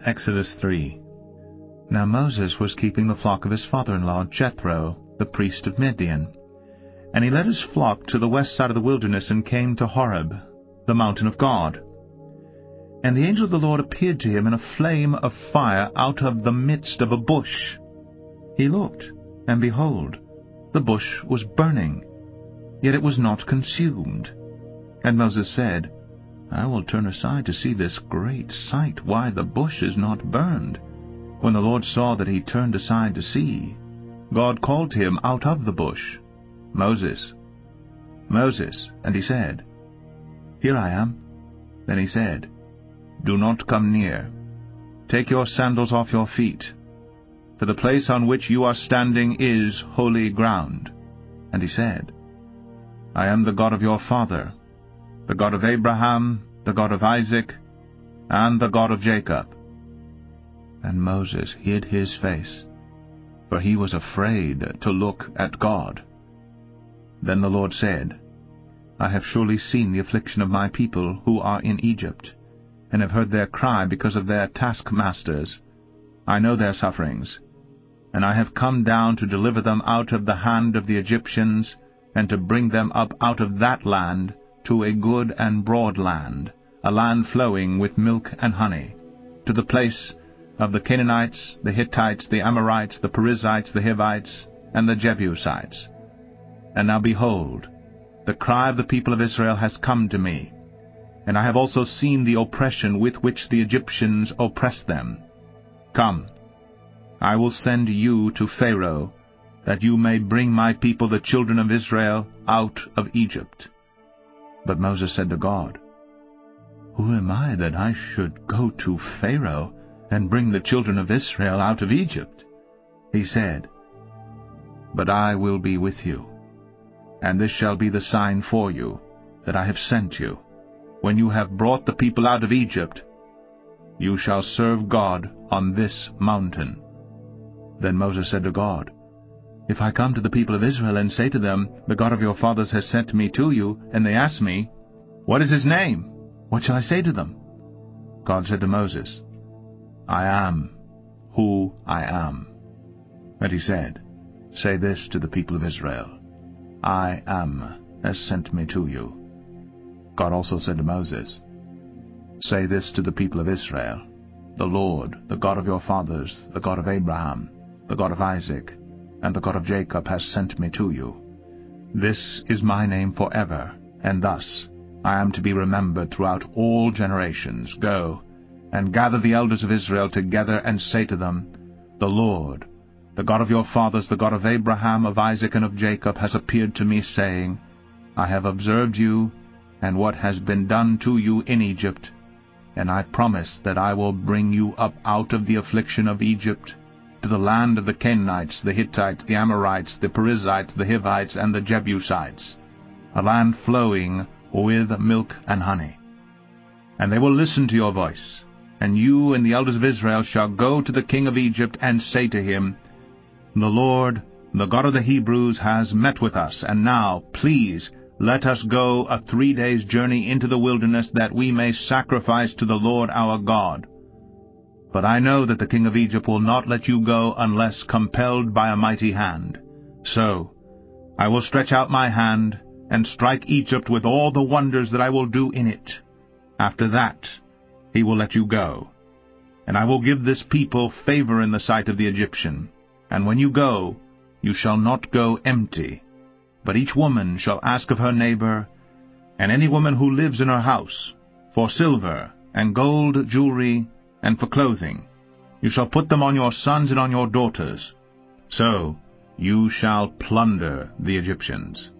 Exodus 3. Now Moses was keeping the flock of his father-in-law Jethro, the priest of Midian. And he led his flock to the west side of the wilderness and came to Horeb, the mountain of God. And the angel of the Lord appeared to him in a flame of fire out of the midst of a bush. He looked, and behold, the bush was burning, yet it was not consumed. And Moses said, I will turn aside to see this great sight, why the bush is not burned. When the Lord saw that he turned aside to see, God called to him out of the bush, Moses, Moses. And he said, Here I am. Then he said, Do not come near. Take your sandals off your feet, for the place on which you are standing is holy ground. And he said, I am the God of your father, the God of Abraham, the God of Isaac, and the God of Jacob. And Moses hid his face, for he was afraid to look at God. Then the Lord said, I have surely seen the affliction of my people who are in Egypt, and have heard their cry because of their taskmasters. I know their sufferings, and I have come down to deliver them out of the hand of the Egyptians, and to bring them up out of that land to a good and broad land, a land flowing with milk and honey, to the place of the Canaanites, the Hittites, the Amorites, the Perizzites, the Hivites, and the Jebusites. And now behold, the cry of the people of Israel has come to me, and I have also seen the oppression with which the Egyptians oppress them. Come, I will send you to Pharaoh, that you may bring my people the children of Israel out of Egypt. But Moses said to God, Who am I that I should go to Pharaoh and bring the children of Israel out of Egypt? He said, But I will be with you, and this shall be the sign for you, that I have sent you. When you have brought the people out of Egypt, you shall serve God on this mountain. Then Moses said to God, If I come to the people of Israel and say to them, The God of your fathers has sent me to you, and they ask me, What is his name? What shall I say to them? God said to Moses, I am who I am. And he said, Say this to the people of Israel, I am has sent me to you. God also said to Moses, Say this to the people of Israel, The Lord, the God of your fathers, the God of Abraham, the God of Isaac, and the God of Jacob has sent me to you. This is my name forever, and thus I am to be remembered throughout all generations. Go, and gather the elders of Israel together, and say to them, The Lord, the God of your fathers, the God of Abraham, of Isaac, and of Jacob, has appeared to me, saying, I have observed you, and what has been done to you in Egypt, and I promise that I will bring you up out of the affliction of Egypt, to the land of the Canaanites, the Hittites, the Amorites, the Perizzites, the Hivites, and the Jebusites, a land flowing with milk and honey. And they will listen to your voice, and you and the elders of Israel shall go to the king of Egypt and say to him, The Lord, the God of the Hebrews, has met with us, and now, please, let us go a 3 days' journey into the wilderness, that we may sacrifice to the Lord our God. But I know that the king of Egypt will not let you go unless compelled by a mighty hand. So I will stretch out my hand, and strike Egypt with all the wonders that I will do in it. After that he will let you go. And I will give this people favor in the sight of the Egyptian. And when you go, you shall not go empty, but each woman shall ask of her neighbor, and any woman who lives in her house, for silver and gold jewelry, and for clothing. You shall put them on your sons and on your daughters. So you shall plunder the Egyptians.